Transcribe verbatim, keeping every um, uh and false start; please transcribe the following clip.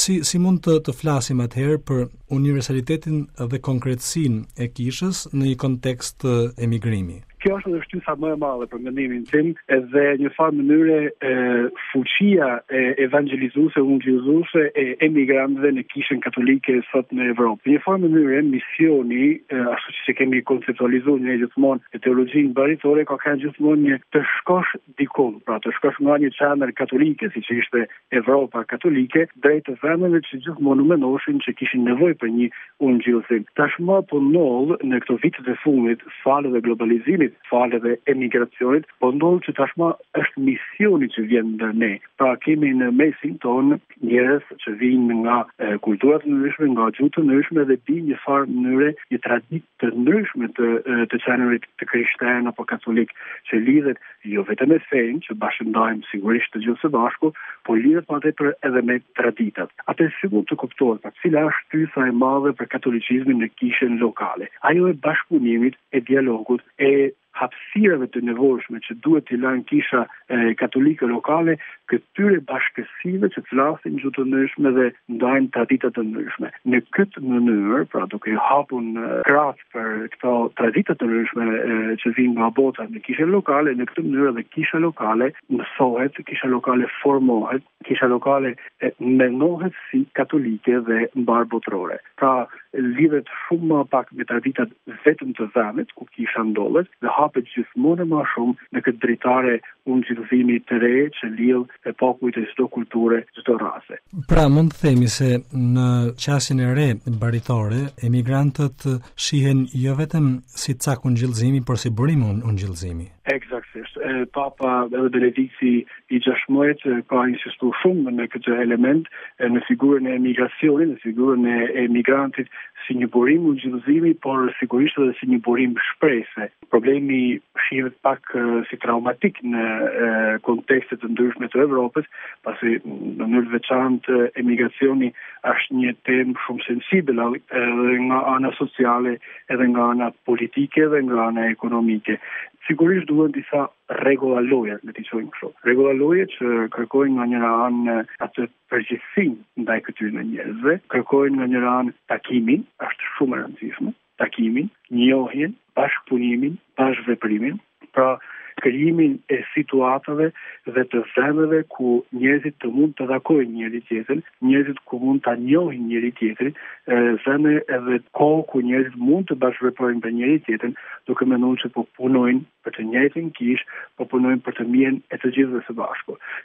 si si mund të të flasim atëherë për universalitetin dhe konkretësinë e kishës në një kontekst të emigrimi? Kjo është edhe shtysa më e madhe për mendimin tim, edhe një farë mënyre e, fuqia e evangelizuese, ungjizuese e emigrantëve në kishën katolike sot në Evropë. Në një farë mënyre misioni, e, ashtu që kemi konceptualizuar ne gjithmonë e teologjinë baritore, ka kanë gjithmonë një të shkosh dikon, pra të shkosh nga një qendër katolike, siç ishte Evropa katolike, drejt të vendeve që gjithmonë mendoshin që kishin nevojë për një ungjillësim. Tashmë po ndodh në këto vitet e fundit, falë dhe globalizimit, falë dhe emigracionit, po ndodh që tashmë është misioni që vjen ndër ne. Pra kemi në mesin tonë njerëz që vijnë nga e, kultura të ndryshme, nga gjuhë të ndryshme dhe di një farë mënyre, një traditë të ndryshme të të qenurit të krishterë apo katolik, që lidhet jo vetëm me fenë, që bashkëndajmë sigurisht të gjithë së bashku, po lidhet më tepër edhe me traditat. Atë sigurt të kuptohet pa cila është shtysa e madhe për katolicizmin në kishën lokale. Ajo e bashkëpunimit, e dialogut, e hapësirave të nevojshme që duhet t'i lënë kisha e, katolike lokale këtyre bashkësive që flasin gjuhë të ndryshme dhe ndajnë tradita të ndryshme. Në këtë mënyrë, pra duke hapur krah për këto tradita të ndryshme e, që vijnë nga bota në kishën lokale, në këtë mënyrë edhe kisha lokale mësohet, kisha lokale formohet, kisha lokale e, mendohet si katolike dhe mbar botërore. Pra lidhet shumë më pak me traditat vetëm të vendit ku kisha ndodhet dhe hapet gjithmonë më shumë në këtë dritare ungjillëzimi të re që lidh e popujt e çdo kulture, çdo rase. Pra mund të themi se në qasjen e re baritore, emigrantët shihen jo vetëm si cak ungjillëzimi, por si burim ungjillëzimi. Eksaktësisht. Papa edhe Benedikti i gjashtë ka insistuar shumë në këtë element, në figurën e emigracionit, në figurën e emigrantit si një burim ungjillëzimi, por sigurisht edhe si një burim shpresë. Problemi shihet pak uh, si traumatik në uh, kontekste të ndryshme të Evropës, pasi në mënyrë të veçantë emigracioni është një temë shumë sensibël edhe nga ana sociale, edhe nga ana politike dhe nga ana ekonomike. Sigurisht duhen disa rregulla loje, le të thojmë kështu. Rregulla loje që kërkojnë nga njëra anë atë përgjegjësinë ndaj këtyre njerëzve, kërkojnë nga njëra anë takimin, është shumë e rëndësishme, takimin, njohjen, bashkëpunimin, bashkëveprimin, pra krijimin e situatave dhe të vendeve ku njerëzit të mund të takojnë njëri tjetrin, njerëzit ku mund ta njohin njëri tjetrin, vende edhe kohë ku njerëzit mund të bashkëveprojnë me njëri tjetrin, duke menduar se po punojnë për të njëjtin kish, po punojnë për të mirën e të gjithëve së bashku.